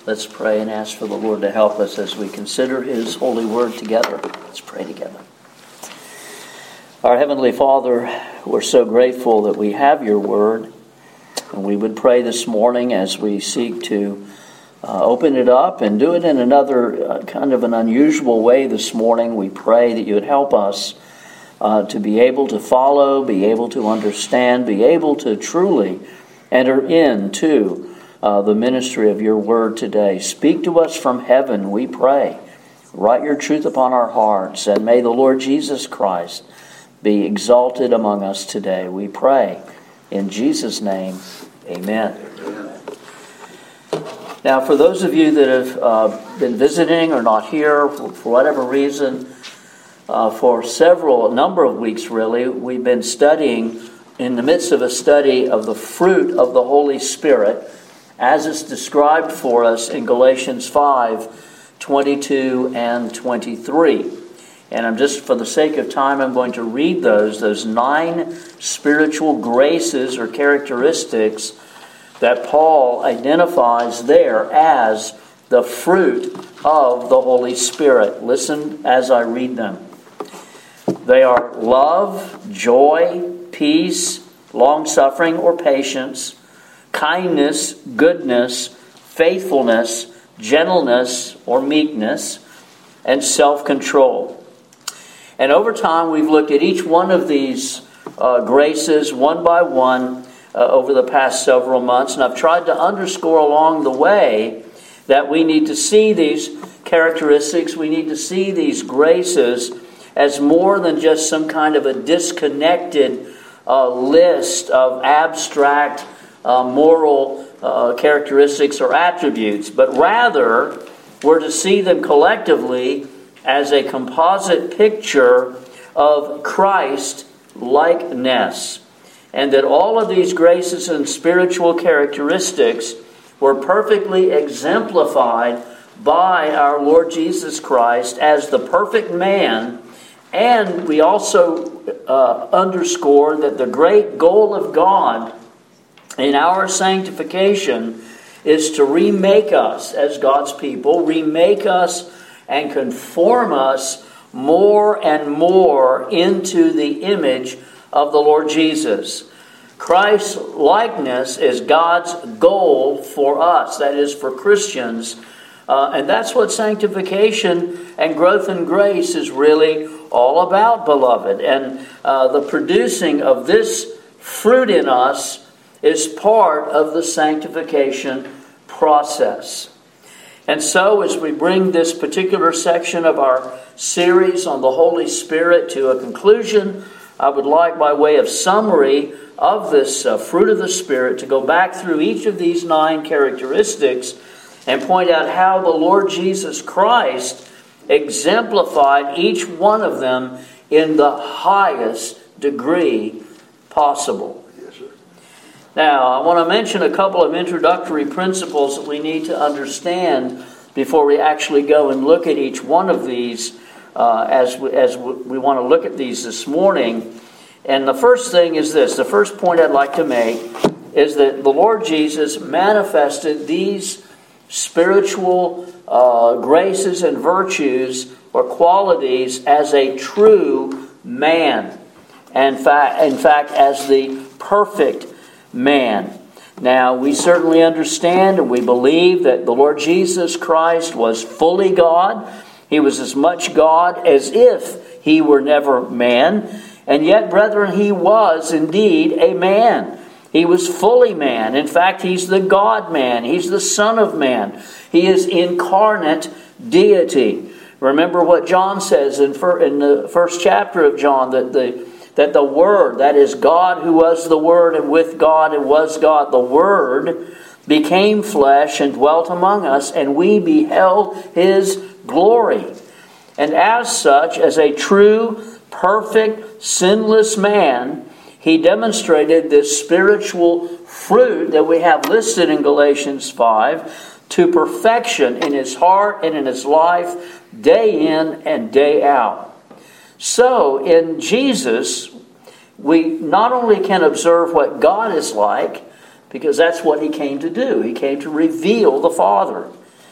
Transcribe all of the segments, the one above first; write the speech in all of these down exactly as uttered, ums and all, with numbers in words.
Let's pray and ask for the Lord to help us as we consider His holy word together. Let's pray together. Our Heavenly Father, we're so grateful that we have your word. And we would pray this morning as we seek to uh, open it up and do it in another uh, kind of an unusual way this morning. We pray that you would help us uh, to be able to follow, be able to understand, be able to truly enter into Uh, the ministry of your word today. Speak to us from heaven, we pray. Write your truth upon our hearts, and may the Lord Jesus Christ be exalted among us today. We pray in Jesus' name, amen. Now, for those of you that have uh, been visiting or not here for, for whatever reason, uh, for several, a number of weeks really, we've been studying in the midst of a study of the fruit of the Holy Spirit, as it's described for us in Galatians five, twenty-two and twenty-three. And I'm just, for the sake of time, I'm going to read those, those nine spiritual graces or characteristics that Paul identifies there as the fruit of the Holy Spirit. Listen as I read them. They are love, joy, peace, long-suffering or patience, kindness, goodness, faithfulness, gentleness or meekness, and self-control. And over time we've looked at each one of these uh, graces one by one uh, over the past several months, and I've tried to underscore along the way that we need to see these characteristics, we need to see these graces as more than just some kind of a disconnected uh, list of abstract Uh, moral uh, characteristics or attributes, but rather we're to see them collectively as a composite picture of Christ likeness, and that all of these graces and spiritual characteristics were perfectly exemplified by our Lord Jesus Christ as the perfect man. And we also uh, underscore that the great goal of God in our sanctification is to remake us as God's people, remake us and conform us more and more into the image of the Lord Jesus. Christ's likeness is God's goal for us, that is for Christians. Uh, and that's what sanctification and growth in grace is really all about, beloved. And uh, the producing of this fruit in us is part of the sanctification process. And so as we bring this particular section of our series on the Holy Spirit to a conclusion, I would like, by way of summary of this uh, fruit of the Spirit, to go back through each of these nine characteristics and point out how the Lord Jesus Christ exemplified each one of them in the highest degree possible. Now, I want to mention a couple of introductory principles that we need to understand before we actually go and look at each one of these uh, as, we, as we want to look at these this morning. And the first thing is this. The first point I'd like to make is that the Lord Jesus manifested these spiritual uh, graces and virtues or qualities as a true man. And fa- in fact, as the perfect man. Now, we certainly understand and we believe that the Lord Jesus Christ was fully God. He was as much God as if he were never man. And yet, brethren, he was indeed a man. He was fully man. In fact, he's the God-man. He's the Son of Man. He is incarnate deity. Remember what John says in the first chapter of John, that the That the Word, that is God who was the Word, and with God and was God, the Word became flesh and dwelt among us, and we beheld His glory. And as such, as a true, perfect, sinless man, He demonstrated this spiritual fruit that we have listed in Galatians five to perfection in His heart and in His life, day in and day out. So, in Jesus, we not only can observe what God is like, because that's what He came to do. He came to reveal the Father.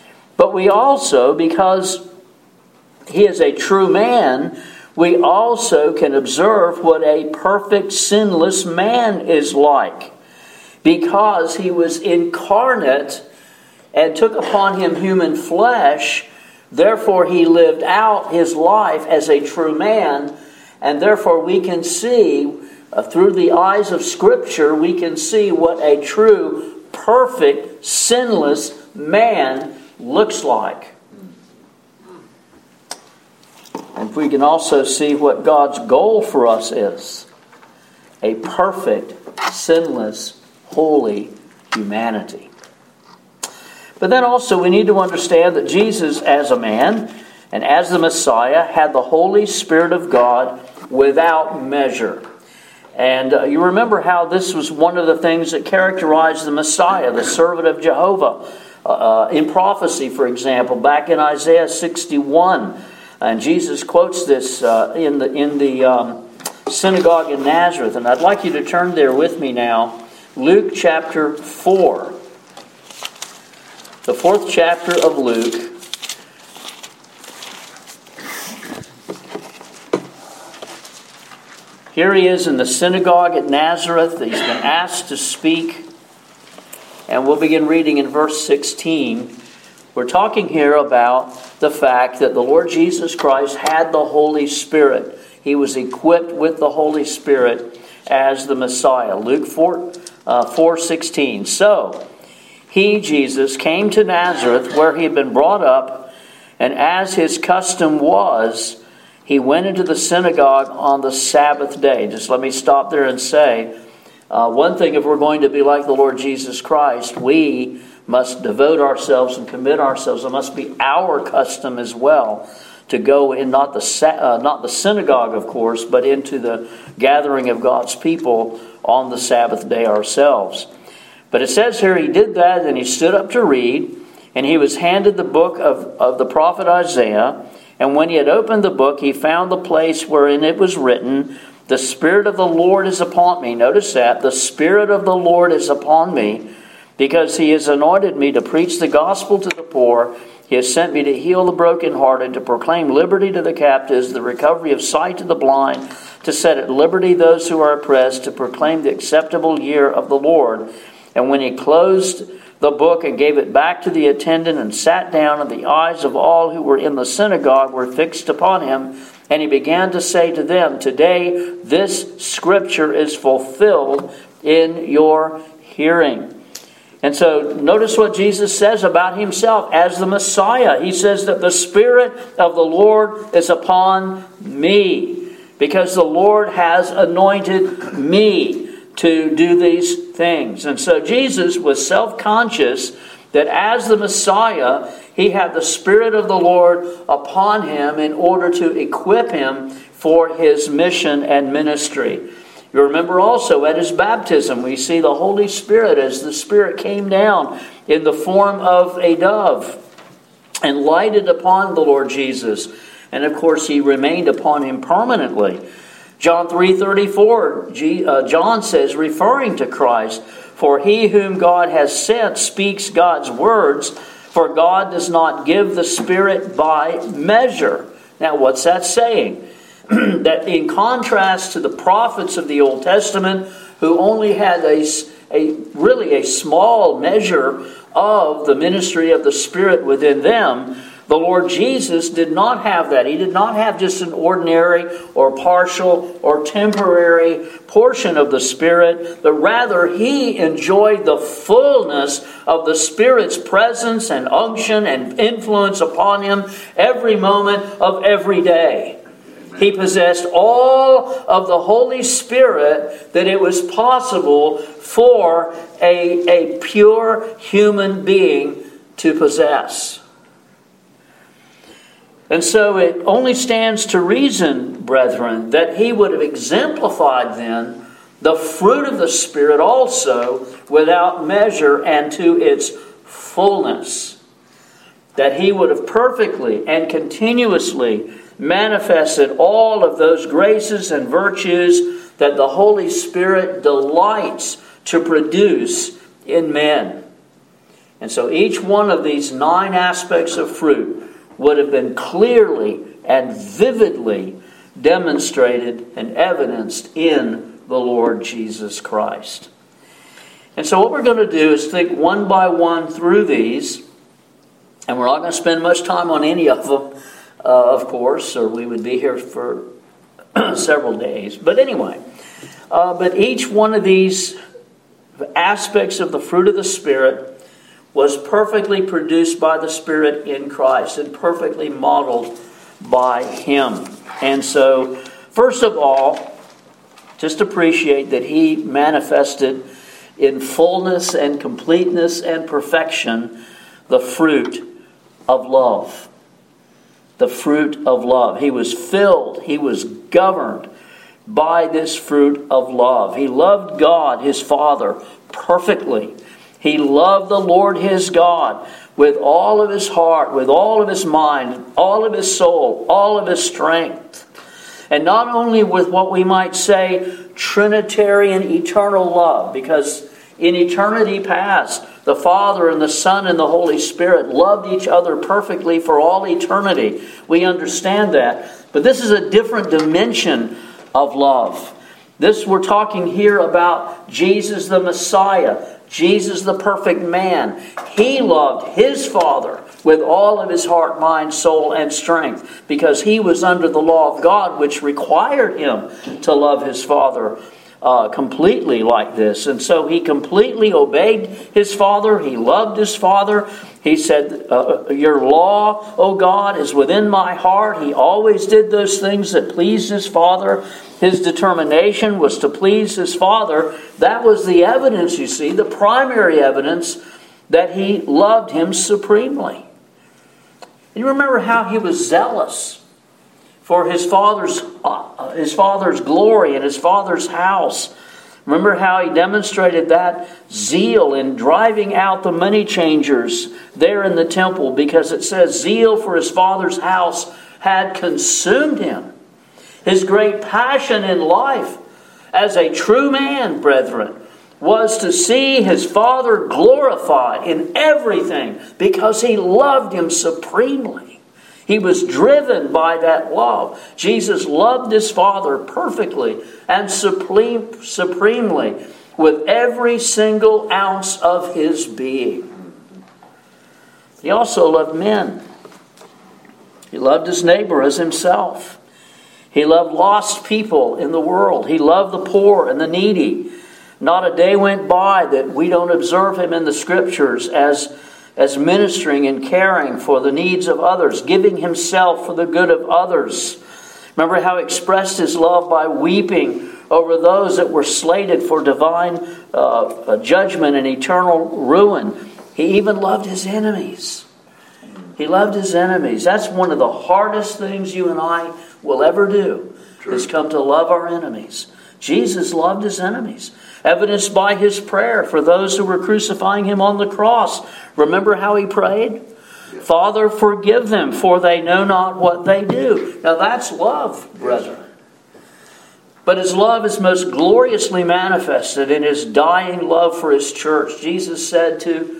But we also, because he is a true man, we also can observe what a perfect, sinless man is like. Because he was incarnate and took upon him human flesh, therefore he lived out his life as a true man, and therefore we can see, uh, through the eyes of Scripture, we can see what a true, perfect, sinless man looks like. And we can also see what God's goal for us is. A perfect, sinless, holy humanity. But then also we need to understand that Jesus as a man and as the Messiah had the Holy Spirit of God without measure. And uh, you remember how this was one of the things that characterized the Messiah, the servant of Jehovah. Uh, in prophecy, for example, back in Isaiah sixty-one, and Jesus quotes this uh, in the in the um, synagogue in Nazareth. And I'd like you to turn there with me now. Luke chapter four. The fourth chapter of Luke. Here he is in the synagogue at Nazareth. He's been asked to speak. And we'll begin reading in verse sixteen. We're talking here about the fact that the Lord Jesus Christ had the Holy Spirit. He was equipped with the Holy Spirit as the Messiah. Luke four sixteen. So, he, Jesus, came to Nazareth where he had been brought up, and as his custom was, he went into the synagogue on the Sabbath day. Just let me stop there and say, uh, one thing, if we're going to be like the Lord Jesus Christ, we must devote ourselves and commit ourselves. It must be our custom as well to go in not the uh, not the synagogue, of course, but into the gathering of God's people on the Sabbath day ourselves. But it says here he did that, and he stood up to read, and he was handed the book of, of the prophet Isaiah. And when he had opened the book, he found the place wherein it was written, "The Spirit of the Lord is upon me." Notice that. The Spirit of the Lord is upon me, because he has anointed me to preach the gospel to the poor. He has sent me to heal the brokenhearted, to proclaim liberty to the captives, the recovery of sight to the blind, to set at liberty those who are oppressed, to proclaim the acceptable year of the Lord. And when he closed the book and gave it back to the attendant and sat down, and the eyes of all who were in the synagogue were fixed upon him, and he began to say to them, "Today this scripture is fulfilled in your hearing." And so notice what Jesus says about himself as the Messiah. He says that the Spirit of the Lord is upon me, because the Lord has anointed me to do these things. And so Jesus was self-conscious that as the Messiah, he had the Spirit of the Lord upon him in order to equip him for his mission and ministry. You remember also at his baptism, we see the Holy Spirit as the Spirit came down in the form of a dove and lighted upon the Lord Jesus. And of course, he remained upon him permanently. John three thirty-four, John says, referring to Christ, "For he whom God has sent speaks God's words, for God does not give the Spirit by measure." Now, what's that saying? That in contrast to the prophets of the Old Testament, who only had a, a really a small measure of the ministry of the Spirit within them, the Lord Jesus did not have that. He did not have just an ordinary or partial or temporary portion of the Spirit, but rather he enjoyed the fullness of the Spirit's presence and unction and influence upon him every moment of every day. He possessed all of the Holy Spirit that it was possible for a, a pure human being to possess. And so it only stands to reason, brethren, that he would have exemplified then the fruit of the Spirit also without measure and to its fullness. That he would have perfectly and continuously manifested all of those graces and virtues that the Holy Spirit delights to produce in men. And so each one of these nine aspects of fruit would have been clearly and vividly demonstrated and evidenced in the Lord Jesus Christ. And so what we're going to do is think one by one through these, and we're not going to spend much time on any of them, uh, of course, or we would be here for several days. But anyway, uh, but each one of these aspects of the fruit of the Spirit was perfectly produced by the Spirit in Christ and perfectly modeled by Him. And so, first of all, just appreciate that He manifested in fullness and completeness and perfection the fruit of love. The fruit of love. He was filled, He was governed by this fruit of love. He loved God, His Father, perfectly. He loved the Lord his God with all of his heart, with all of his mind, all of his soul, all of his strength. And not only with what we might say Trinitarian eternal love, because in eternity past, the Father and the Son and the Holy Spirit loved each other perfectly for all eternity. We understand that. But this is a different dimension of love. This, we're talking here about Jesus the Messiah, Jesus the perfect man. He loved His Father with all of His heart, mind, soul, and strength, because He was under the law of God, which required Him to love His Father uh, completely like this. And so He completely obeyed His Father. He loved His Father. He said, uh, your law, O God, is within my heart. He always did those things that pleased His Father. His determination was to please His Father. That was the evidence, you see, the primary evidence that He loved Him supremely. And you remember how He was zealous for His Father's, uh, His Father's glory and His Father's house. Remember how He demonstrated that zeal in driving out the money changers there in the temple, because it says zeal for His Father's house had consumed Him. His great passion in life as a true man, brethren, was to see His Father glorified in everything because He loved Him supremely. He was driven by that love. Jesus loved His Father perfectly and supreme, supremely with every single ounce of His being. He also loved men. He loved His neighbor as Himself. He loved lost people in the world. He loved the poor and the needy. Not a day went by that we don't observe Him in the Scriptures as, as ministering and caring for the needs of others, giving Himself for the good of others. Remember how He expressed His love by weeping over those that were slated for divine uh, judgment and eternal ruin. He even loved His enemies. He loved His enemies. That's one of the hardest things you and I will ever do, True. Is come to love our enemies. Jesus loved His enemies, evidenced by His prayer for those who were crucifying Him on the cross. Remember how He prayed? Yeah. Father, forgive them, for they know not what they do. Now that's love, brethren. But His love is most gloriously manifested in His dying love for His church. Jesus said to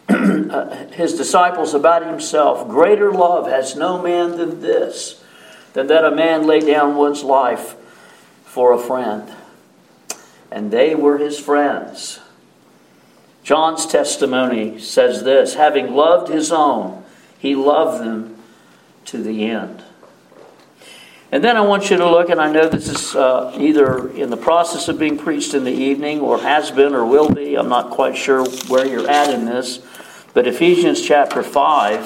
His disciples about Himself, greater love has no man than this, than that a man lay down one's life for a friend. And they were His friends. John's testimony says this, having loved His own, He loved them to the end. And then I want you to look, and I know this is uh, either in the process of being preached in the evening, or has been, or will be. I'm not quite sure where you're at in this. But Ephesians chapter five,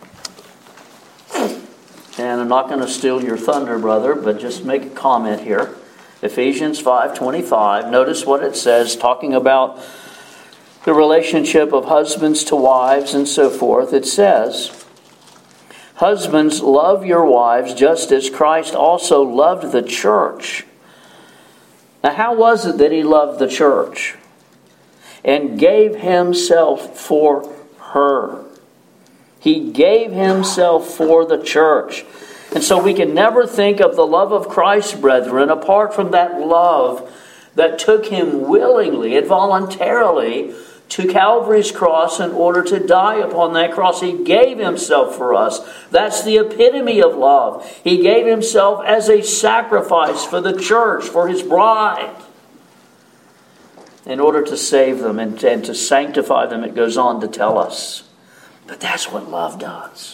and I'm not going to steal your thunder, brother, but just make a comment here. Ephesians five twenty-five. Notice what it says, talking about the relationship of husbands to wives and so forth. It says, husbands, love your wives just as Christ also loved the church. Now, how was it that He loved the church? And gave Himself for her. He gave Himself for the church. And so we can never think of the love of Christ, brethren, apart from that love that took Him willingly and voluntarily to Calvary's cross in order to die upon that cross. He gave himself for us. That's the epitome of love. He gave himself as a sacrifice for the church, for his bride, in order to save them and, and to sanctify them, it goes on to tell us. But that's what love does.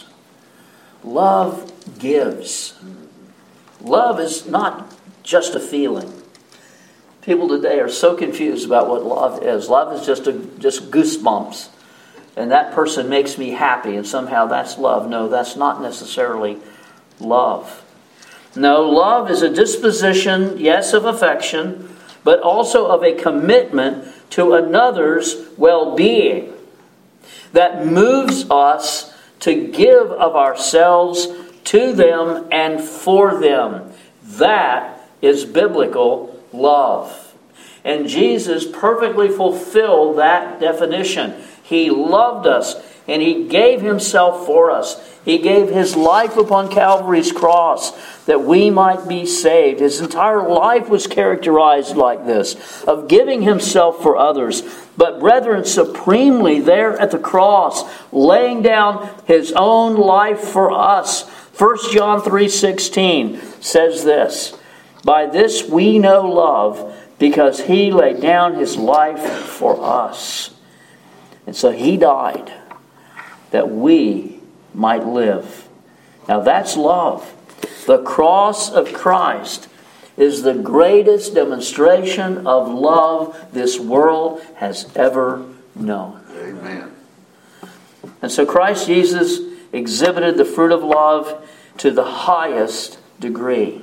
Love gives. Love is not just a feeling. People today are so confused about what love is. Love is just a, just goosebumps. And that person makes me happy, and somehow that's love. No, that's not necessarily love. No, love is a disposition, yes, of affection, but also of a commitment to another's well-being that moves us to give of ourselves to them and for them. That is biblical love. And Jesus perfectly fulfilled that definition. He loved us and he gave himself for us. He gave his life upon Calvary's cross that we might be saved. His entire life was characterized like this, of giving himself for others. But brethren, supremely there at the cross, laying down his own life for us. First John three sixteen says this, "By this we know love, because he laid down his life for us." And so he died that we might live. Now that's love. The cross of Christ is the greatest demonstration of love this world has ever known. Amen. And so Christ Jesus exhibited the fruit of love to the highest degree.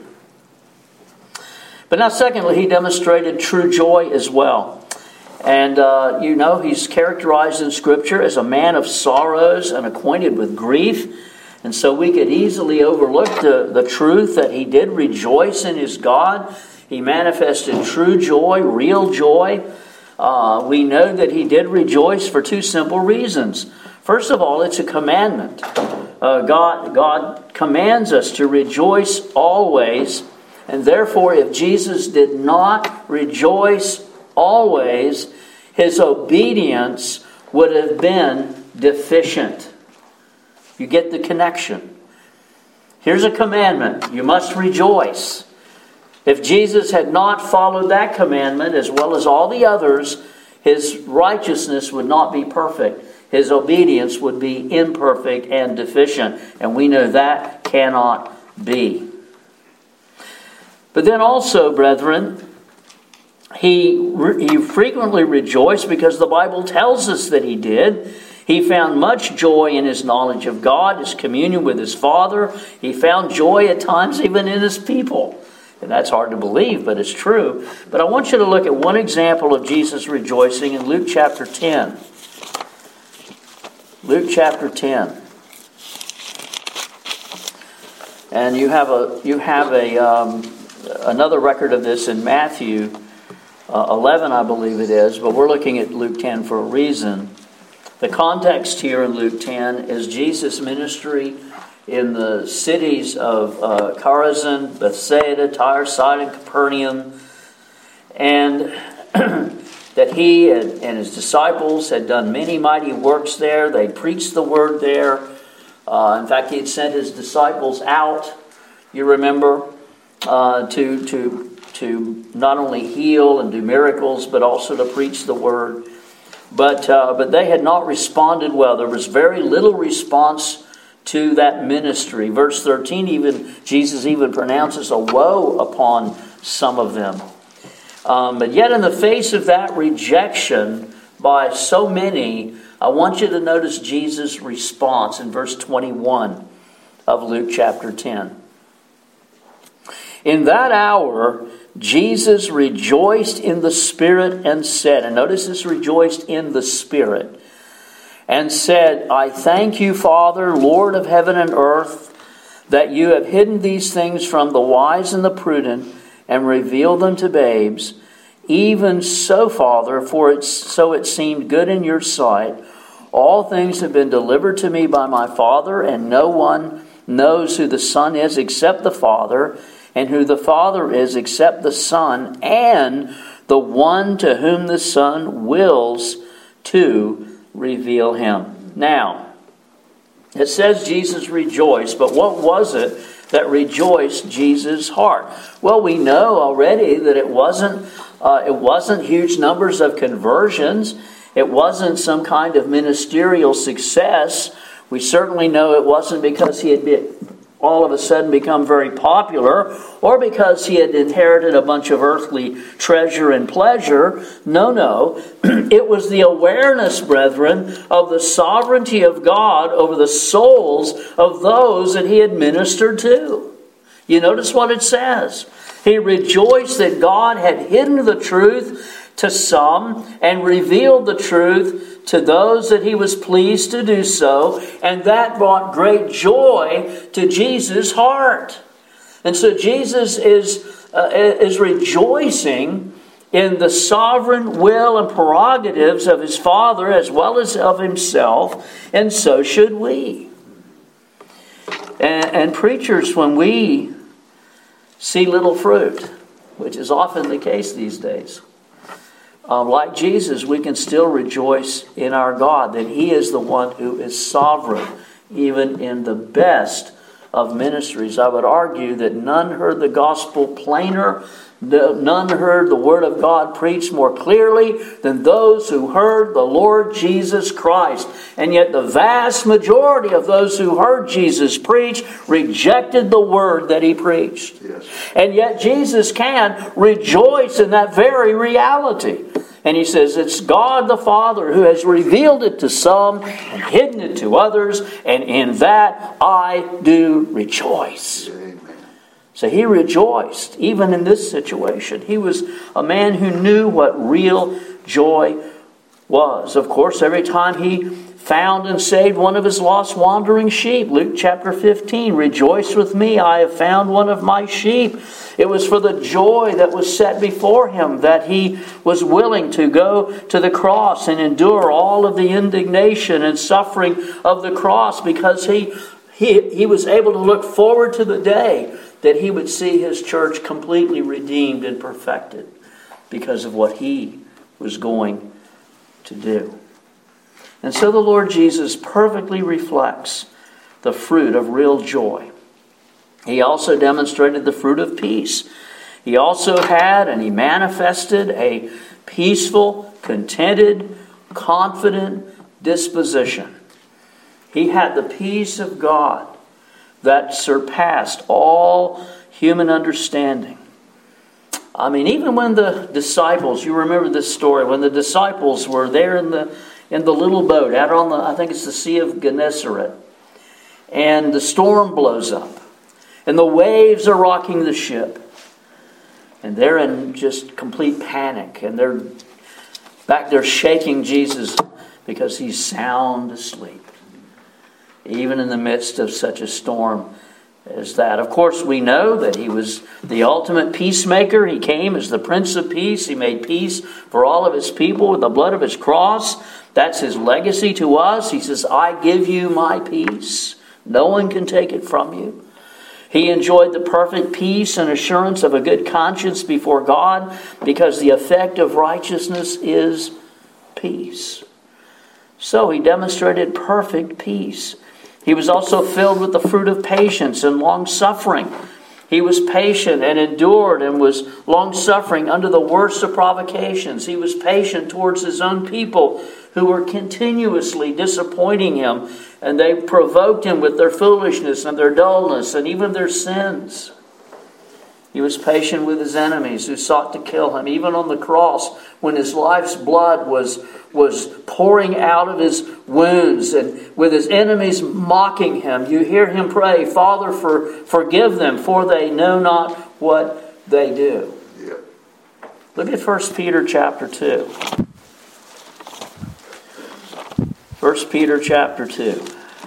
But now secondly, he demonstrated true joy as well. And uh, you know, he's characterized in Scripture as a man of sorrows and acquainted with grief. And so we could easily overlook the, the truth that he did rejoice in his God. He manifested true joy, real joy. Uh, we know that he did rejoice for two simple reasons. First of all, it's a commandment. Uh, God, God commands us to rejoice always. And therefore, if Jesus did not rejoice always, his obedience would have been deficient. You get the connection. Here's a commandment. You must rejoice. If Jesus had not followed that commandment as well as all the others, his righteousness would not be perfect. His obedience would be imperfect and deficient. And we know that cannot be. But then also, brethren, he, he frequently rejoiced because the Bible tells us that he did. He found much joy in his knowledge of God, his communion with his Father. He found joy at times even in his people. And that's hard to believe, but it's true. But I want you to look at one example of Jesus rejoicing in Luke chapter ten. Luke chapter ten. And you have a you have a um, another record of this in Matthew uh, eleven, I believe it is. But we're looking at Luke ten for a reason. The context here in Luke ten is Jesus' ministry in the cities of uh, Chorazin, Bethsaida, Tyre, Sidon, Capernaum, and that he and, and his disciples had done many mighty works there. They preached the word there. Uh, in fact, he had sent his disciples out, you remember, uh, to, to, to not only heal and do miracles, but also to preach the word. But uh, but they had not responded well. There was very little response to that ministry. Verse thirteen, even Jesus even pronounces a woe upon some of them. Um, but yet in the face of that rejection by so many, I want you to notice Jesus' response in verse twenty-one of Luke chapter ten. In that hour, Jesus rejoiced in the Spirit and said, and notice this, rejoiced in the Spirit, and said, I thank you, Father, Lord of heaven and earth, that you have hidden these things from the wise and the prudent and revealed them to babes. Even so, Father, for it's so it seemed good in your sight. All things have been delivered to me by my Father, and no one knows who the Son is except the Father, and who the Father is except the Son, and the one to whom the Son wills to reveal him. Now, it says Jesus rejoiced, but what was it that rejoiced Jesus' heart? Well, we know already that it wasn't uh, it wasn't huge numbers of conversions. It wasn't some kind of ministerial success. We certainly know it wasn't because he had been, all of a sudden become very popular, or because he had inherited a bunch of earthly treasure and pleasure. No, no. It was the awareness, brethren, of the sovereignty of God over the souls of those that he had ministered to. You notice what it says. He rejoiced that God had hidden the truth to some and revealed the truth to those that he was pleased to do so, and that brought great joy to Jesus' heart. And so Jesus is uh, is rejoicing in the sovereign will and prerogatives of his Father as well as of himself, and so should we. And, and preachers, when we see little fruit, which is often the case these days, Uh, like Jesus, we can still rejoice in our God, that he is the one who is sovereign, even in the best of ministries. I would argue that none heard the gospel plainer, none heard the word of God preached more clearly than those who heard the Lord Jesus Christ. And yet the vast majority of those who heard Jesus preach rejected the word that he preached. Yes. And yet Jesus can rejoice in that very reality. And he says, it's God the Father who has revealed it to some and hidden it to others, and in that I do rejoice. Amen. So he rejoiced, even in this situation. He was a man who knew what real joy was. Of course, every time he found and saved one of his lost wandering sheep, Luke chapter fifteen, rejoice with me, I have found one of my sheep. It was for the joy that was set before him that he was willing to go to the cross and endure all of the indignation and suffering of the cross, because he, he, he was able to look forward to the day that he would see his church completely redeemed and perfected because of what he was going to do. And so the Lord Jesus perfectly reflects the fruit of real joy. He also demonstrated the fruit of peace. He also had and he manifested a peaceful, contented, confident disposition. He had the peace of God that surpassed all human understanding. I mean, even when the disciples, you remember this story, when the disciples were there in the in the little boat out on the, I think it's the Sea of Gennesaret, and the storm blows up, and the waves are rocking the ship, and they're in just complete panic, and they're back there shaking Jesus because he's sound asleep, even in the midst of such a storm as that. Of course, we know that he was the ultimate peacemaker. He came as the Prince of Peace. He made peace for all of his people with the blood of his cross. That's his legacy to us. He says, I give you my peace. No one can take it from you. He enjoyed the perfect peace and assurance of a good conscience before God, because the effect of righteousness is peace. So he demonstrated perfect peace. He was also filled with the fruit of patience and long-suffering. He was patient and endured and was long-suffering under the worst of provocations. He was patient towards his own people who were continuously disappointing him, and they provoked him with their foolishness and their dullness and even their sins. He was patient with his enemies who sought to kill him, even on the cross when his life's blood was, was pouring out of his wounds, and with his enemies mocking him. You hear him pray, Father, for, forgive them, for they know not what they do. Yeah. Look at First Peter chapter two. First Peter chapter two.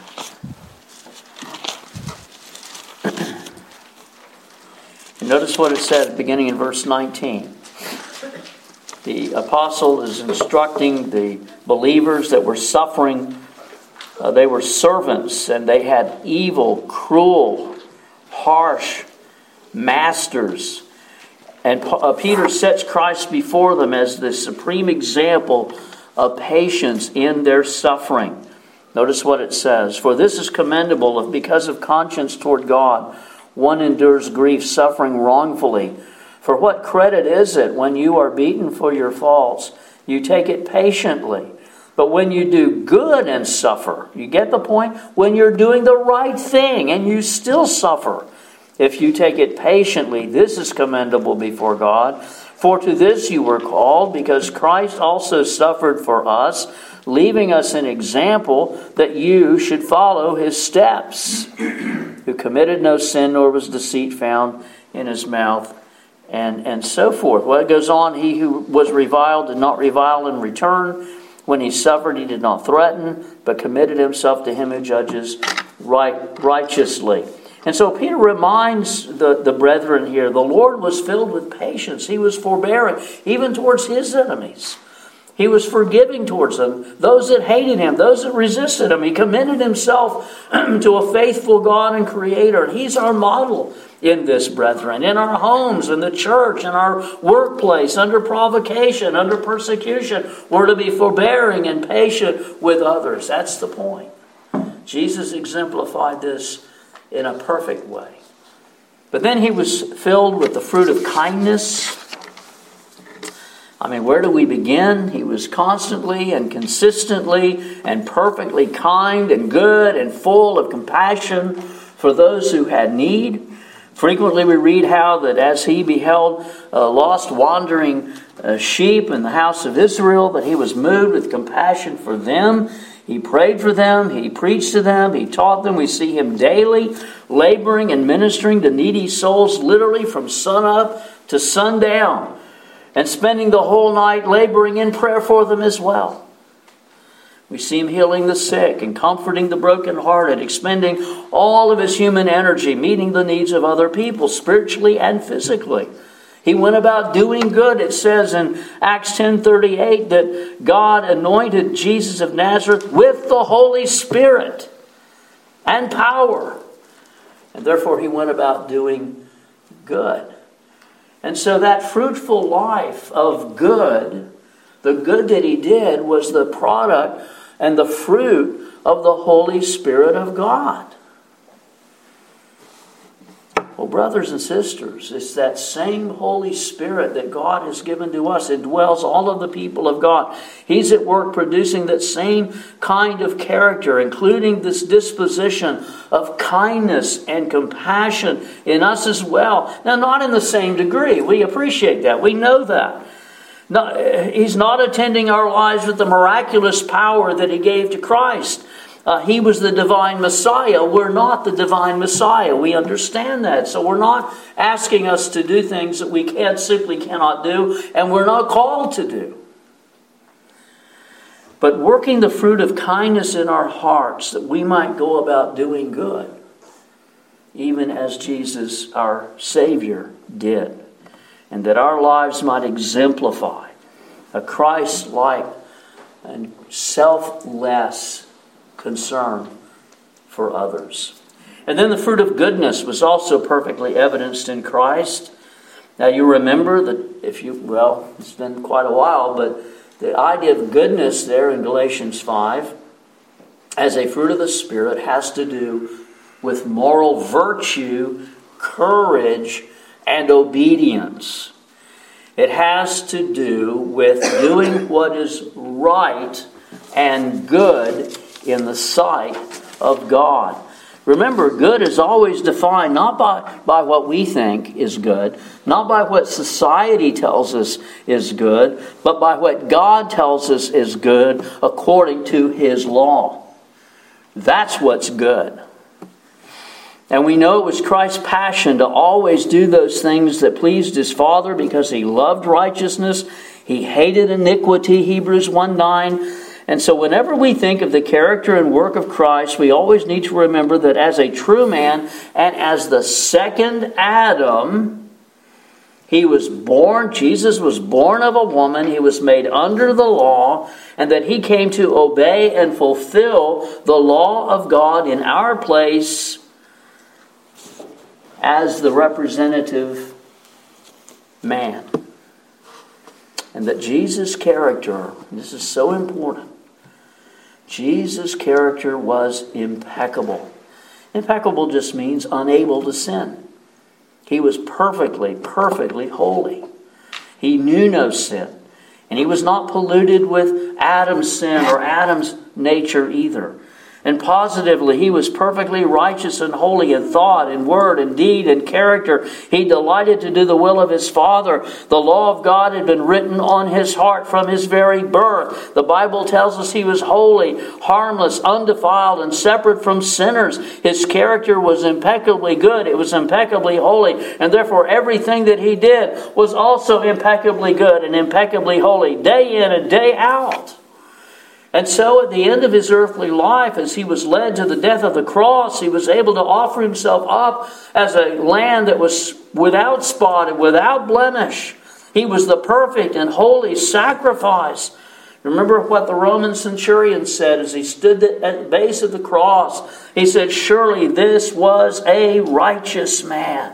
Notice what it said beginning in verse nineteen. The apostle is instructing the believers that were suffering. Uh, they were servants, and they had evil, cruel, harsh masters. And uh, Peter sets Christ before them as the supreme example of patience in their suffering. Notice what it says. For this is commendable if because of conscience toward God one endures grief, suffering wrongfully. For what credit is it when you are beaten for your faults? You take it patiently. But when you do good and suffer, you get the point? When you're doing the right thing and you still suffer, if you take it patiently, this is commendable before God. For to this you were called, because Christ also suffered for us, leaving us an example that you should follow his steps, who committed no sin, nor was deceit found in his mouth, and, and so forth. Well, it goes on, he who was reviled did not revile in return. When he suffered, he did not threaten, but committed himself to him who judges right, righteously. And so Peter reminds the, the brethren here, the Lord was filled with patience. He was forbearing, even towards his enemies. He was forgiving towards them, those that hated him, those that resisted him. He committed himself to a faithful God and Creator. He's our model in this, brethren. In our homes, in the church, in our workplace, under provocation, under persecution, we're to be forbearing and patient with others. That's the point. Jesus exemplified this in a perfect way. But then he was filled with the fruit of kindness. I mean, where do we begin? He was constantly and consistently and perfectly kind and good and full of compassion for those who had need. Frequently we read how that as he beheld uh, lost wandering uh, sheep in the house of Israel, that he was moved with compassion for them. He prayed for them. He preached to them. He taught them. We see him daily laboring and ministering to needy souls, literally from sunup to sundown, and spending the whole night laboring in prayer for them as well. We see him healing the sick and comforting the brokenhearted, expending all of his human energy, meeting the needs of other people, spiritually and physically. He went about doing good. It says in Acts ten thirty-eight that God anointed Jesus of Nazareth with the Holy Spirit and power. And therefore he went about doing good. And so that fruitful life of good, the good that he did, was the product and the fruit of the Holy Spirit of God. Well, brothers and sisters, it's that same Holy Spirit that God has given to us. It dwells all of the people of God. He's at work producing that same kind of character, including this disposition of kindness and compassion in us as well. Now, not in the same degree. We appreciate that. We know that. No, he's not attending our lives with the miraculous power that he gave to Christ. Uh, he was the divine Messiah. We're not the divine Messiah. We understand that. So we're not asking us to do things that we can't, simply cannot do, and we're not called to do. But working the fruit of kindness in our hearts that we might go about doing good, even as Jesus, our Savior, did. And that our lives might exemplify a Christ-like and selfless concern for others. And then the fruit of goodness was also perfectly evidenced in Christ. Now you remember that if you, well, it's been quite a while, but the idea of goodness there in Galatians five as a fruit of the Spirit has to do with moral virtue, courage, and obedience. It has to do with doing what is right and good in the sight of God. Remember, good is always defined not by, by what we think is good, not by what society tells us is good, but by what God tells us is good according to His law. That's what's good. And we know it was Christ's passion to always do those things that pleased His Father because He loved righteousness. He hated iniquity, Hebrews one nine. And so whenever we think of the character and work of Christ, we always need to remember that as a true man and as the second Adam, He was born, Jesus was born of a woman, He was made under the law, and that He came to obey and fulfill the law of God in our place as the representative man. And that Jesus' character, and this is so important, Jesus' character was impeccable. Impeccable just means unable to sin. He was perfectly, perfectly holy. He knew no sin. And he was not polluted with Adam's sin or Adam's nature either. And positively, he was perfectly righteous and holy in thought, in word, in deed, and character. He delighted to do the will of his Father. The law of God had been written on his heart from his very birth. The Bible tells us he was holy, harmless, undefiled, and separate from sinners. His character was impeccably good. It was impeccably holy. And therefore, everything that he did was also impeccably good and impeccably holy, day in and day out. And so at the end of his earthly life, as he was led to the death of the cross, he was able to offer himself up as a lamb that was without spot and without blemish. He was the perfect and holy sacrifice. Remember what the Roman centurion said as he stood at the base of the cross. He said, "Surely this was a righteous man."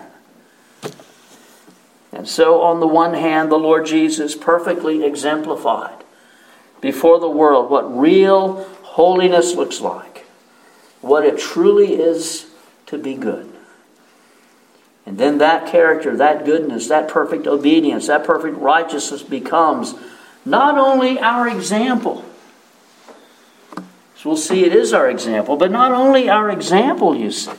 And so on the one hand, the Lord Jesus perfectly exemplified before the world what real holiness looks like, what it truly is to be good. And then that character, that goodness, that perfect obedience, that perfect righteousness becomes not only our example. So we'll see it is our example, but not only our example, you see.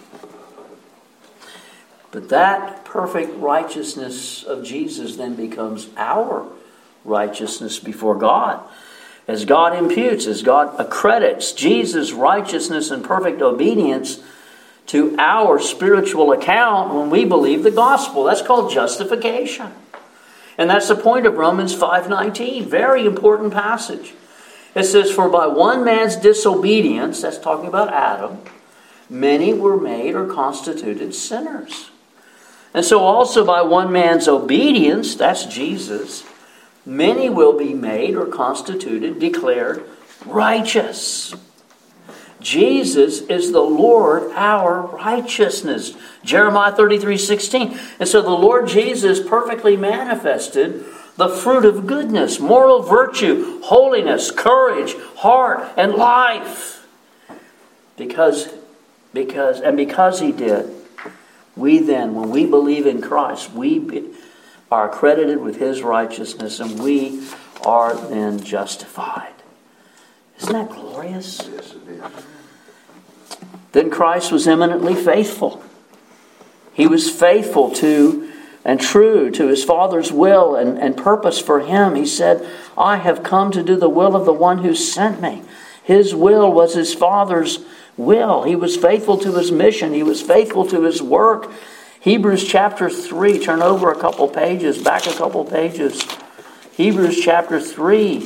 But that perfect righteousness of Jesus then becomes our righteousness before God. As God imputes, as God accredits Jesus' righteousness and perfect obedience to our spiritual account when we believe the gospel. That's called justification. And that's the point of Romans five nineteen. Very important passage. It says, "For by one man's disobedience," that's talking about Adam, "many were made or constituted sinners. And so also by one man's obedience," that's Jesus, "many will be made or constituted, declared righteous." Jesus is the Lord, our righteousness. Jeremiah thirty-three sixteen. And so the Lord Jesus perfectly manifested the fruit of goodness, moral virtue, holiness, courage, heart, and life. Because, because, and because he did, we then, when we believe in Christ, we be, are credited with his righteousness, and we are then justified. Isn't that glorious? Yes, it is. Then Christ was eminently faithful. He was faithful to and true to his Father's will and, and purpose for him. He said, "I have come to do the will of the one who sent me." His will was his Father's will. He was faithful to his mission. He was faithful to his work. Hebrews chapter three, turn over a couple pages, back a couple pages. Hebrews chapter three.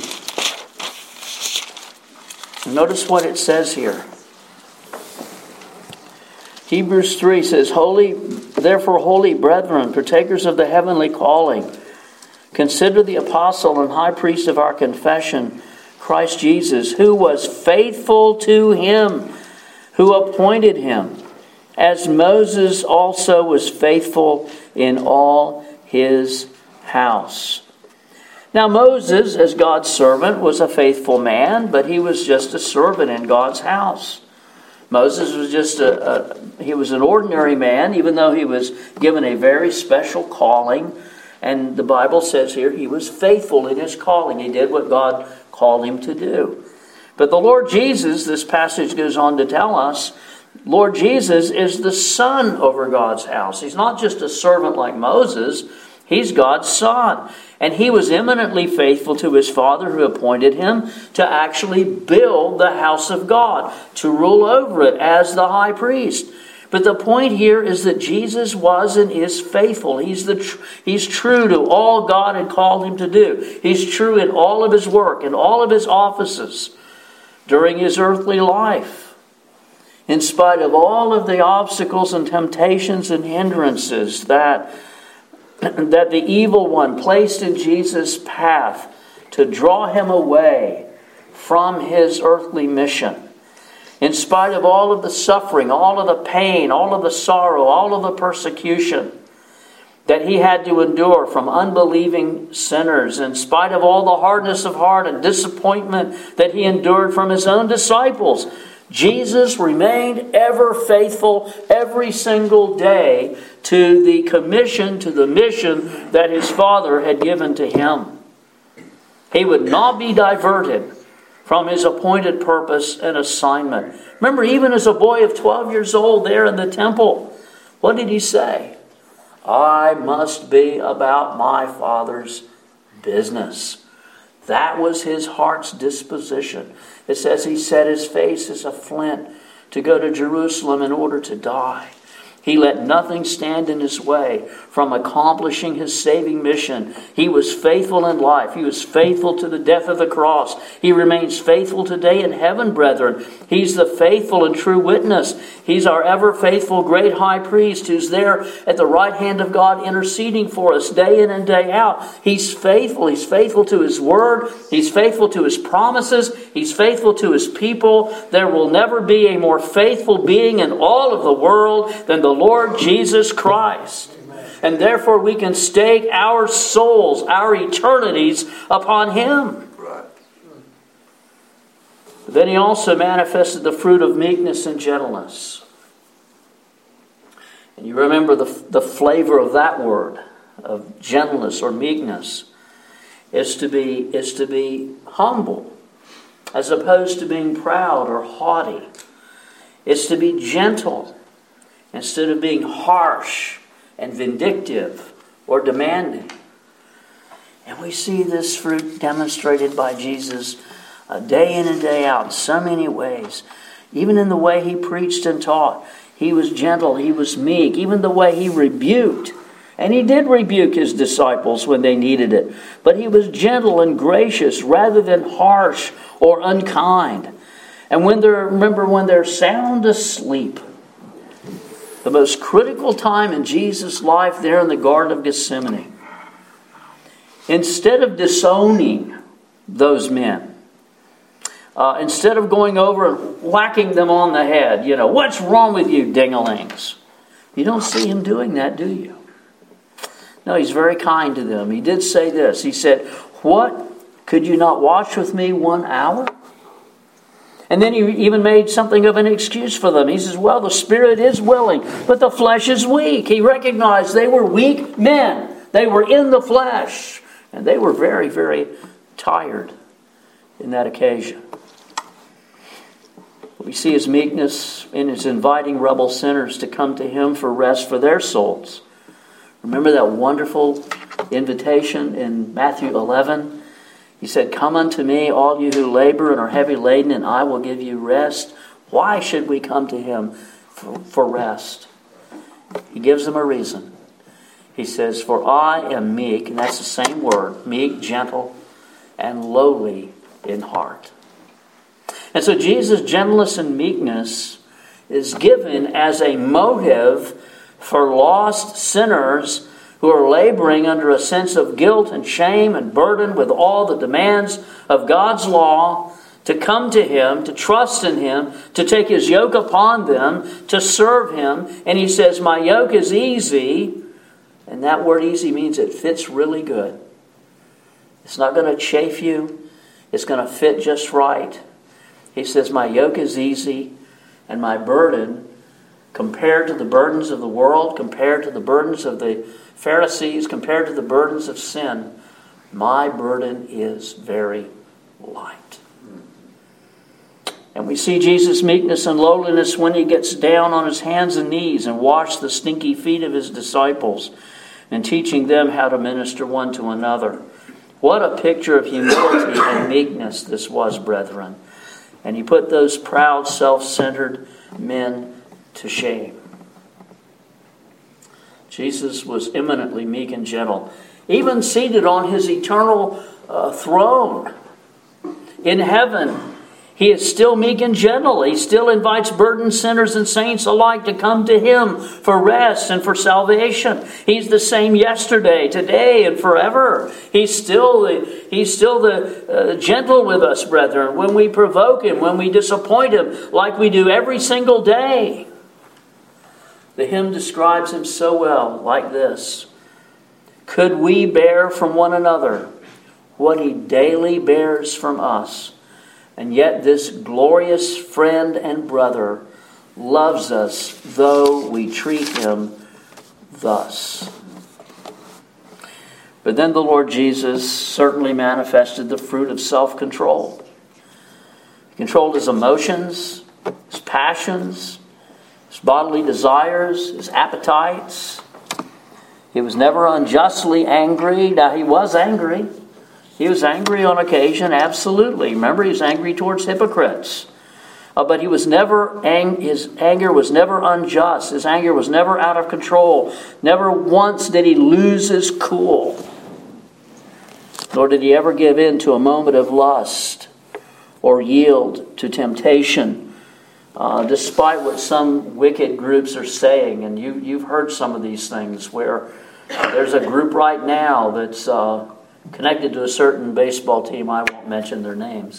Notice what it says here. Hebrews three says, "Holy, therefore, holy brethren, partakers of the heavenly calling, consider the apostle and high priest of our confession, Christ Jesus, who was faithful to him who appointed him, as Moses also was faithful in all his house." Now Moses, as God's servant, was a faithful man, but he was just a servant in God's house. Moses was just a, a he was an ordinary man, even though he was given a very special calling. And the Bible says here he was faithful in his calling. He did what God called him to do. But the Lord Jesus, this passage goes on to tell us, Lord Jesus is the son over God's house. He's not just a servant like Moses. He's God's son. And he was eminently faithful to his Father who appointed him to actually build the house of God, to rule over it as the high priest. But the point here is that Jesus was and is faithful. He's, the tr- he's true to all God had called him to do. He's true in all of his work, in all of his offices during his earthly life. In spite of all of the obstacles and temptations and hindrances that that the evil one placed in Jesus' path to draw him away from his earthly mission. In spite of all of the suffering, all of the pain, all of the sorrow, all of the persecution, that he had to endure from unbelieving sinners, in spite of all the hardness of heart and disappointment that he endured from his own disciples, Jesus remained ever faithful every single day to the commission, to the mission that his Father had given to him. He would not be diverted from his appointed purpose and assignment. Remember, even as a boy of twelve years old there in the temple, what did he say? I must be about my Father's business. That was his heart's disposition. It says he set his face as a flint to go to Jerusalem in order to die. He let nothing stand in his way from accomplishing his saving mission. He was faithful in life. He was faithful to the death of the cross. He remains faithful today in heaven, brethren. He's the faithful and true witness. He's our ever faithful great high priest who's there at the right hand of God interceding for us day in and day out. He's faithful. He's faithful to his word. He's faithful to his promises. He's faithful to his people. There will never be a more faithful being in all of the world than the Lord Jesus Christ. Amen. And therefore we can stake our souls, our eternities upon him. Right. Then he also manifested the fruit of meekness and gentleness. And you remember the, the flavor of that word, of gentleness or meekness, is to be, is to be humble, as opposed to being proud or haughty. It's to be gentle, instead of being harsh and vindictive or demanding. And we see this fruit demonstrated by Jesus uh, day in and day out in so many ways. Even in the way he preached and taught. He was gentle, he was meek. Even the way he rebuked. And he did rebuke his disciples when they needed it. But he was gentle and gracious rather than harsh or unkind. And when they're, remember, when they're sound asleep, the most critical time in Jesus' life there in the Garden of Gethsemane, instead of disowning those men, uh, instead of going over and whacking them on the head, you know, what's wrong with you, dinglings? You don't see him doing that, do you? No, he's very kind to them. He did say this. He said, what, could you not watch with me one hour? And then he even made something of an excuse for them. He says, well, the spirit is willing, but the flesh is weak. He recognized they were weak men. They were in the flesh. And they were very, very tired in that occasion. We see his meekness in his inviting rebel sinners to come to him for rest for their souls. Remember that wonderful invitation in Matthew eleven? He said, come unto me, all you who labor and are heavy laden, and I will give you rest. Why should we come to him for, for rest? He gives them a reason. He says, for I am meek, and that's the same word, meek, gentle, and lowly in heart. And so Jesus' gentleness and meekness is given as a motive for lost sinners who are laboring under a sense of guilt and shame and burden with all the demands of God's law, to come to him, to trust in him, to take his yoke upon them, to serve him. And he says, my yoke is easy. And that word easy means it fits really good. It's not going to chafe you. It's going to fit just right. He says, my yoke is easy, and my burden, compared to the burdens of the world, compared to the burdens of the Pharisees, compared to the burdens of sin, my burden is very light. And we see Jesus' meekness and lowliness when he gets down on his hands and knees and washes the stinky feet of his disciples and teaching them how to minister one to another. What a picture of humility and meekness this was, brethren. And he put those proud, self-centered men to shame. Jesus was eminently meek and gentle, even seated on his eternal uh, throne in heaven. He is still meek and gentle. He still invites burdened sinners and saints alike to come to him for rest and for salvation. He's the same yesterday, today, and forever. He's still the, he's still the uh, gentle with us, brethren, when we provoke him, when we disappoint him, like we do every single day. The hymn describes him so well, like this. could we bear from one another what he daily bears from us. And yet this glorious friend and brother loves us, though we treat him thus. But then the Lord Jesus certainly manifested the fruit of self-control. He controlled his emotions, his passions, his bodily desires, his appetites. He was never unjustly angry. Now, he was angry. He was angry on occasion, absolutely. Remember, he was angry towards hypocrites. Uh, but he was never, ang- his anger was never unjust. His anger was never out of control. Never once did he lose his cool. Nor did he ever give in to a moment of lust or yield to temptation, uh, despite what some wicked groups are saying. And you, you've heard some of these things where there's a group right now that's uh, connected to a certain baseball team. I won't mention their names.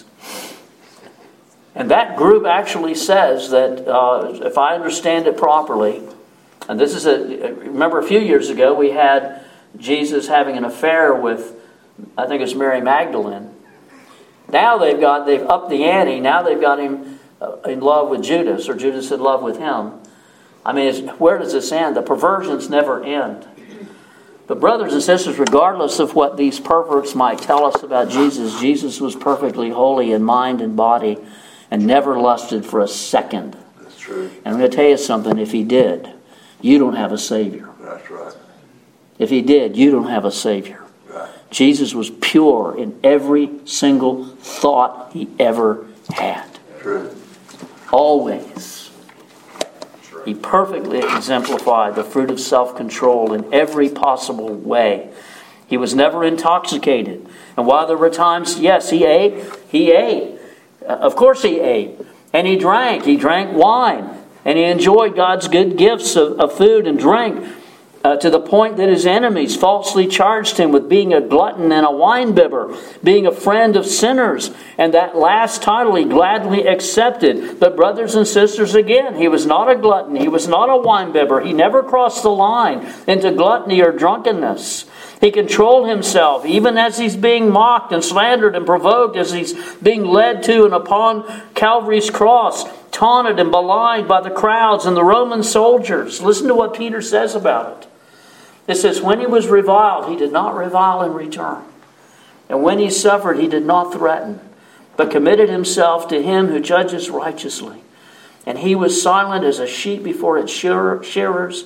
And that group actually says that, uh, if I understand it properly, and this is a, remember a few years ago we had Jesus having an affair with, I think it's Mary Magdalene. Now they've got, they've upped the ante. Now they've got him in love with Judas, or Judas in love with him. I mean, it's, where does this end? The perversions never end. But brothers and sisters, regardless of what these perverts might tell us about Jesus, Jesus was perfectly holy in mind and body and never lusted for a second. That's true. And I'm going to tell you something, if he did, you don't have a Savior. That's right. If he did, you don't have a Savior. Right. Jesus was pure in every single thought he ever had. True. Always. He perfectly exemplified the fruit of self-control in every possible way. He was never intoxicated. And while there were times, yes, he ate, he ate. Uh, of course he ate. And he drank. He drank wine. And he enjoyed God's good gifts of, of food and drink, uh, to the point that his enemies falsely charged him with being a glutton and a winebibber, being a friend of sinners. And that last title he gladly accepted. But brothers and sisters, again, he was not a glutton. He was not a winebibber. He never crossed the line into gluttony or drunkenness. He controlled himself, even as he's being mocked and slandered and provoked, as he's being led to and upon Calvary's cross, taunted and maligned by the crowds and the Roman soldiers. Listen to what Peter says about it. It says, when he was reviled, he did not revile in return. And when he suffered, he did not threaten, but committed himself to him who judges righteously. And he was silent as a sheep before its shearers.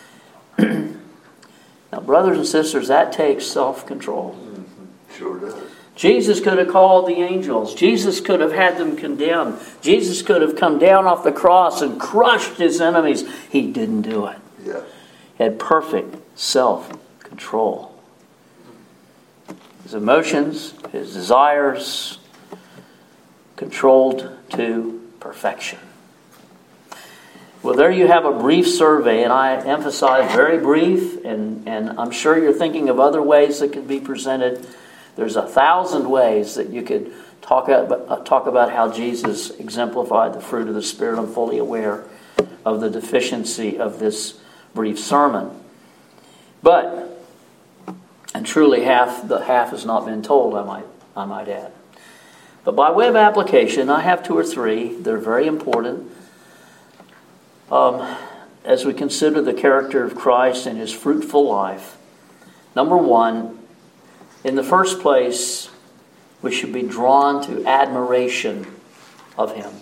Now, brothers and sisters, that takes self-control. Mm-hmm. Sure does. Jesus could have called the angels. Jesus could have had them condemned. Jesus could have come down off the cross and crushed his enemies. He didn't do it. Yeah. He had perfect self-control. His emotions, his desires, controlled to perfection. Well, there you have a brief survey, and I emphasize very brief, and, and I'm sure you're thinking of other ways that could be presented. There's a thousand ways that you could talk about, talk about how Jesus exemplified the fruit of the Spirit. I'm fully aware of the deficiency of this brief sermon. But, and truly half the half has not been told, I might, I might add. But by way of application, I have two or three. They're very important. Um, as we consider the character of Christ and his fruitful life. Number one, in the first place, we should be drawn to admiration of him.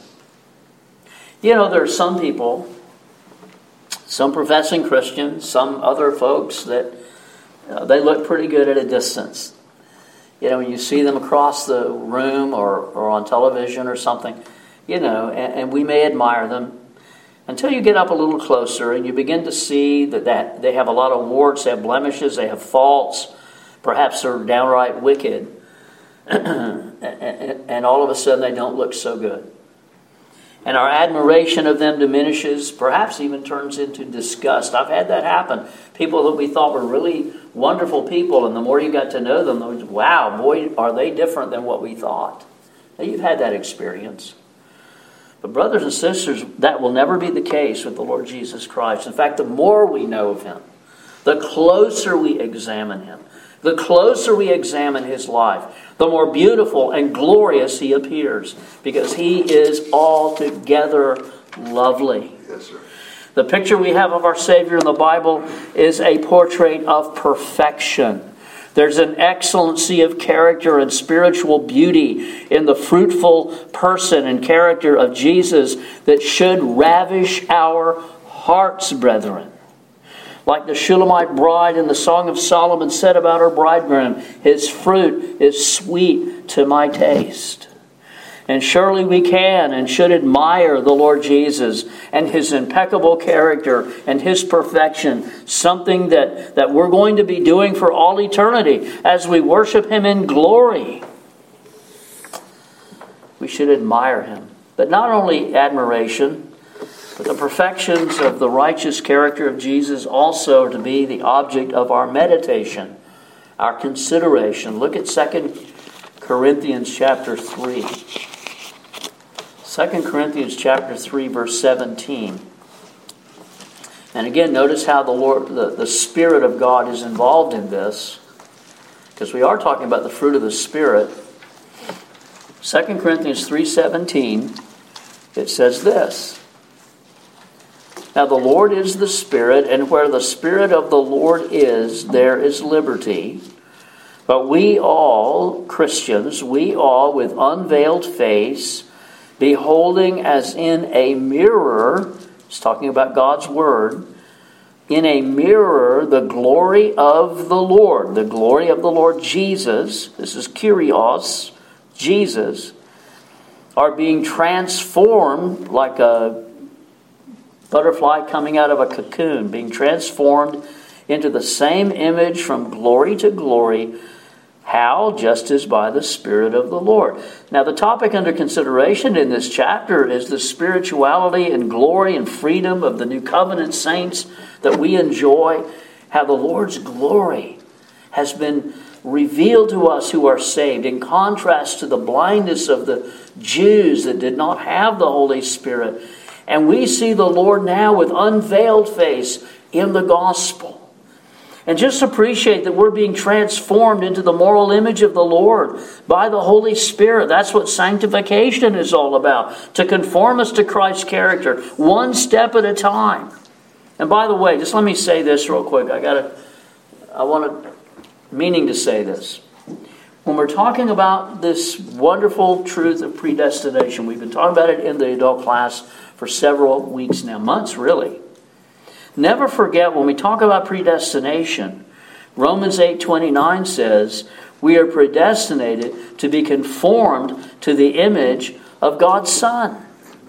You know, there are some people, some professing Christians, some other folks that uh, they look pretty good at a distance. You know, when you see them across the room or, or on television or something, you know, and, and we may admire them. Until you get up a little closer and you begin to see that, that they have a lot of warts, they have blemishes, they have faults, perhaps they're downright wicked, and, and, and all of a sudden they don't look so good. And our admiration of them diminishes, perhaps even turns into disgust. I've had that happen. People that we thought were really wonderful people, and the more you got to know them, wow, boy, are they different than what we thought. Now, you've had that experience. But brothers and sisters, that will never be the case with the Lord Jesus Christ. In fact, the more we know of him, the closer we examine him. The closer we examine his life, the more beautiful and glorious he appears, because he is altogether lovely. Yes, sir. The picture we have of our Savior in the Bible is a portrait of perfection. There's an excellency of character and spiritual beauty in the fruitful person and character of Jesus that should ravish our hearts, brethren. Like the Shulamite bride in the Song of Solomon said about her bridegroom, his fruit is sweet to my taste. And surely we can and should admire the Lord Jesus and his impeccable character and his perfection, something that, that we're going to be doing for all eternity as we worship him in glory. We should admire him. But not only admiration, but the perfections of the righteous character of Jesus also to be the object of our meditation, our consideration. Look at Second Corinthians chapter three. Second Corinthians chapter three, verse seventeen. And again, notice how the Lord, the, the Spirit of God is involved in this, because we are talking about the fruit of the Spirit. Second Corinthians three seventeen, it says this. Now the Lord is the Spirit, and where the Spirit of the Lord is, there is liberty. But we all, Christians, we all with unveiled face, beholding as in a mirror, it's talking about God's Word, in a mirror the glory of the Lord, the glory of the Lord Jesus, this is Kyrios, Jesus, are being transformed like a butterfly coming out of a cocoon, being transformed into the same image from glory to glory. How? Just as by the Spirit of the Lord. Now, the topic under consideration in this chapter is the spirituality and glory and freedom of the New Covenant saints that we enjoy. How the Lord's glory has been revealed to us who are saved, in contrast to the blindness of the Jews that did not have the Holy Spirit. And we see the Lord now with unveiled face in the gospel. And just appreciate that we're being transformed into the moral image of the Lord by the Holy Spirit. That's what sanctification is all about. To conform us to Christ's character, one step at a time. And by the way, just let me say this real quick. I got to, I want to, meaning to say this. When we're talking about this wonderful truth of predestination, we've been talking about it in the adult class for several weeks now, months really. Never forget, when we talk about predestination, Romans eight twenty-nine says, we are predestinated to be conformed to the image of God's Son.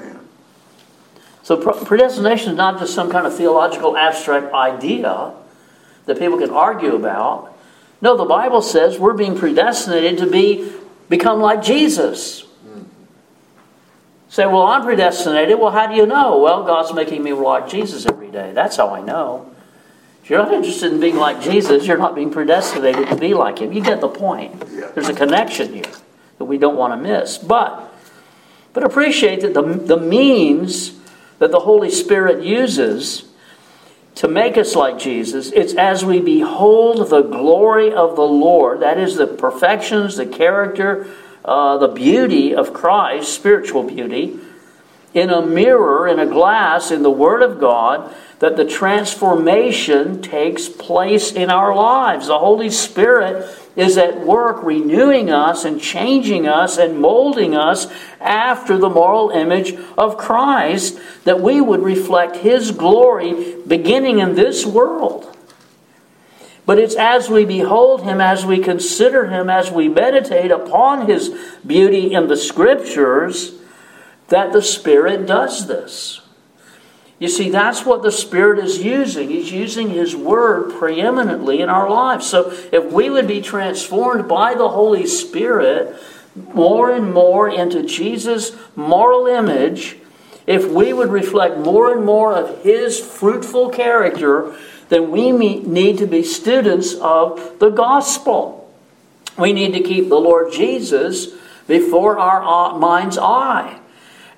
So predestination is not just some kind of theological abstract idea that people can argue about. No, the Bible says we're being predestinated to be become like Jesus. Say, well, I'm predestinated. Well, how do you know? Well, God's making me like Jesus every day. That's how I know. If you're not interested in being like Jesus, you're not being predestinated to be like him. You get the point. There's a connection here that we don't want to miss. But, but appreciate that the, the means that the Holy Spirit uses to make us like Jesus, it's as we behold the glory of the Lord, that is the perfections, the character, uh, the beauty of Christ, spiritual beauty, in a mirror, in a glass, in the Word of God, that the transformation takes place in our lives. The Holy Spirit is at work renewing us and changing us and molding us after the moral image of Christ, that we would reflect His glory beginning in this world. But it's as we behold Him, as we consider Him, as we meditate upon His beauty in the Scriptures, that the Spirit does this. You see, that's what the Spirit is using. He's using His Word preeminently in our lives. So if we would be transformed by the Holy Spirit more and more into Jesus' moral image, if we would reflect more and more of His fruitful character, then we need to be students of the gospel. We need to keep the Lord Jesus before our mind's eye.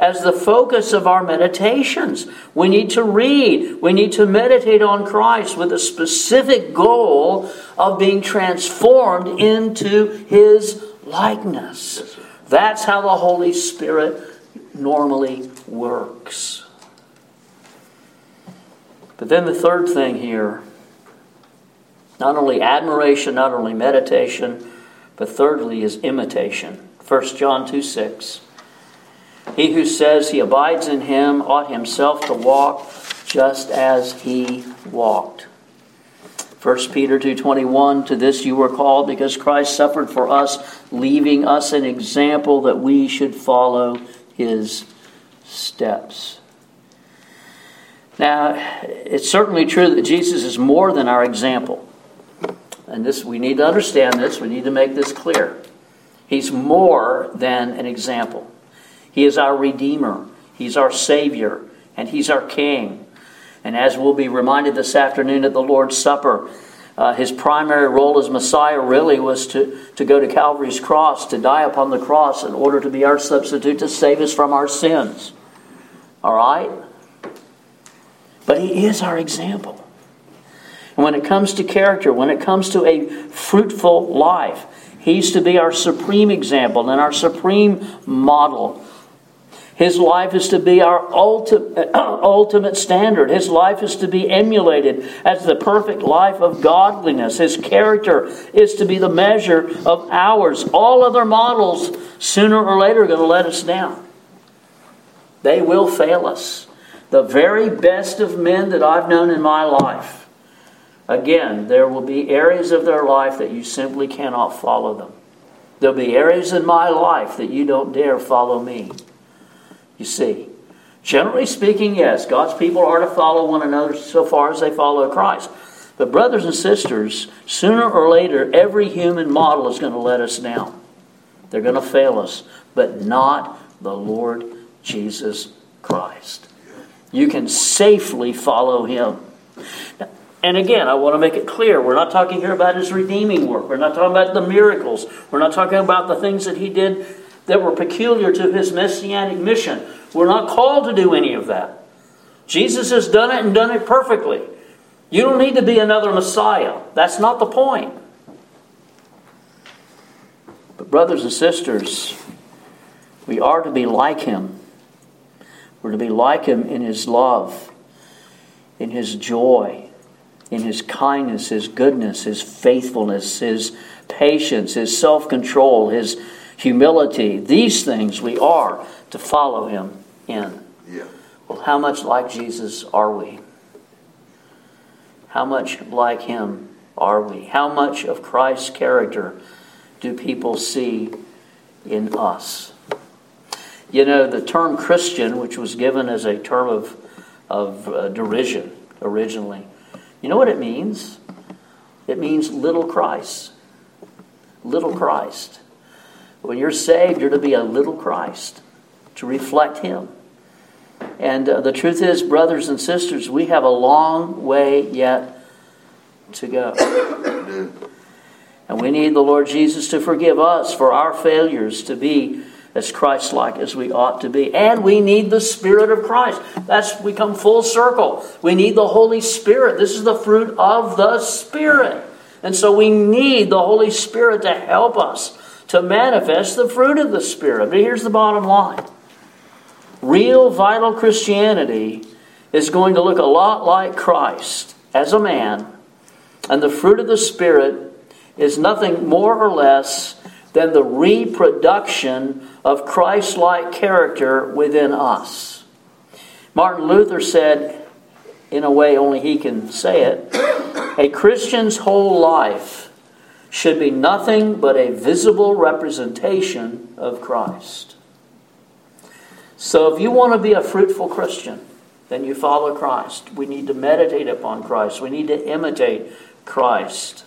as the focus of our meditations. We need to read. We need to meditate on Christ with a specific goal of being transformed into His likeness. Yes, sir. That's how the Holy Spirit normally works. But then the third thing here, not only admiration, not only meditation, but thirdly is imitation. First John two six. He who says he abides in Him ought himself to walk just as He walked. First Peter two twenty-one, to this you were called because Christ suffered for us, leaving us an example that we should follow His steps. Now, it's certainly true that Jesus is more than our example. And this, we need to understand this. We need to make this clear. He's more than an example. He is our Redeemer. He's our Savior. And He's our King. And as we'll be reminded this afternoon at the Lord's Supper, uh, His primary role as Messiah really was to, to go to Calvary's cross, to die upon the cross in order to be our substitute, to save us from our sins. All right? But He is our example. And when it comes to character, when it comes to a fruitful life, He's to be our supreme example and our supreme model. His life is to be our ultimate, ultimate standard. His life is to be emulated as the perfect life of godliness. His character is to be the measure of ours. All other models, sooner or later, are going to let us down. They will fail us. The very best of men that I've known in my life, again, there will be areas of their life that you simply cannot follow them. There'll be areas in my life that you don't dare follow me. You see, generally speaking, yes, God's people are to follow one another so far as they follow Christ. But brothers and sisters, sooner or later, every human model is going to let us down. They're going to fail us, but not the Lord Jesus Christ. You can safely follow Him. And again, I want to make it clear, we're not talking here about His redeeming work. We're not talking about the miracles. We're not talking about the things that He did that were peculiar to His messianic mission. We're not called to do any of that. Jesus has done it and done it perfectly. You don't need to be another Messiah. That's not the point. But brothers and sisters, we are to be like Him. We're to be like Him in His love, in His joy, in His kindness, His goodness, His faithfulness, His patience, His self-control, His humility. These things we are to follow Him in. Yeah. Well, how much like Jesus are we? How much like Him are we? How much of Christ's character do people see in us? You know, the term Christian, which was given as a term of, of uh, derision originally, you know what it means? It means little Christ. Little Christ. When you're saved, you're to be a little Christ, to reflect Him. And uh, the truth is, brothers and sisters, we have a long way yet to go. And we need the Lord Jesus to forgive us for our failures to be as Christ-like as we ought to be. And we need the Spirit of Christ. That's, we come full circle. We need the Holy Spirit. This is the fruit of the Spirit. And so we need the Holy Spirit to help us to manifest the fruit of the Spirit. But here's the bottom line. Real, vital Christianity is going to look a lot like Christ as a man. And the fruit of the Spirit is nothing more or less than the reproduction of Christ-like character within us. Martin Luther said, in a way only he can say it, a Christian's whole life should be nothing but a visible representation of Christ. So if you want to be a fruitful Christian, then you follow Christ. We need to meditate upon Christ. We need to imitate Christ.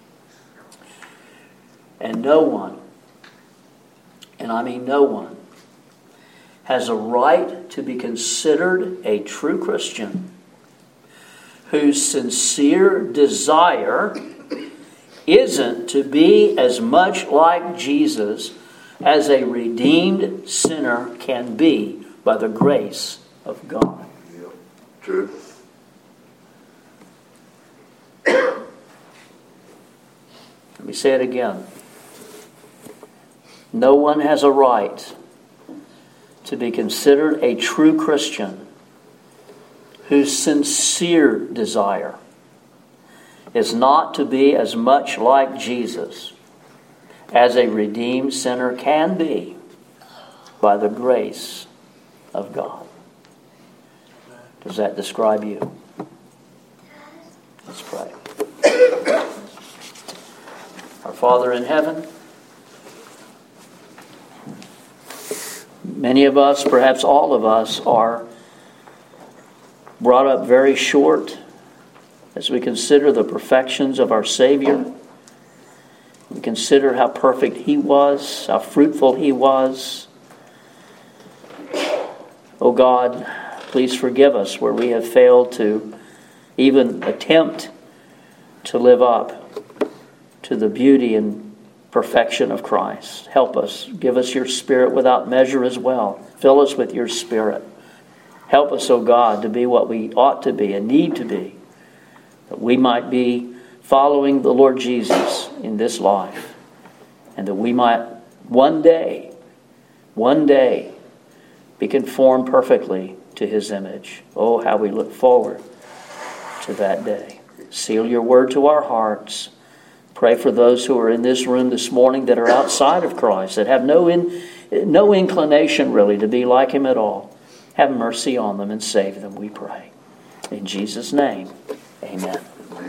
And no one, and I mean no one, has a right to be considered a true Christian whose sincere desire isn't to be as much like Jesus as a redeemed sinner can be by the grace of God. Yeah, true. Let me say it again. No one has a right to be considered a true Christian whose sincere desire is not to be as much like Jesus as a redeemed sinner can be by the grace of God. Does that describe you? Let's pray. Our Father in heaven, many of us, perhaps all of us, are brought up very short as we consider the perfections of our Savior. We consider how perfect He was, how fruitful He was. Oh God, please forgive us where we have failed to even attempt to live up to the beauty and perfection of Christ. Help us. Give us your Spirit without measure as well. Fill us with your Spirit. Help us, O God, to be what we ought to be and need to be, that we might be following the Lord Jesus in this life, and that we might one day, one day, be conformed perfectly to His image. Oh, how we look forward to that day. Seal your word to our hearts. Pray for those who are in this room this morning that are outside of Christ, that have no in, no inclination really to be like Him at all. Have mercy on them and save them, we pray. In Jesus' name, amen.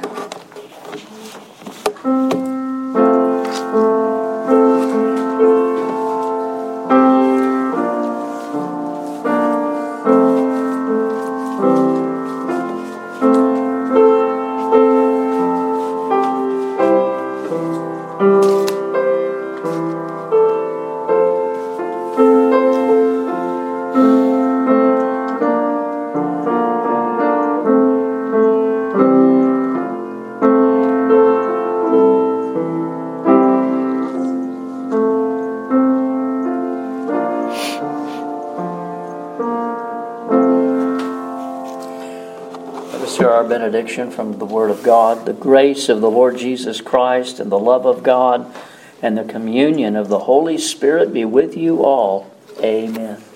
Benediction from the Word of God. The grace of the Lord Jesus Christ and the love of God and the communion of the Holy Spirit be with you all. Amen.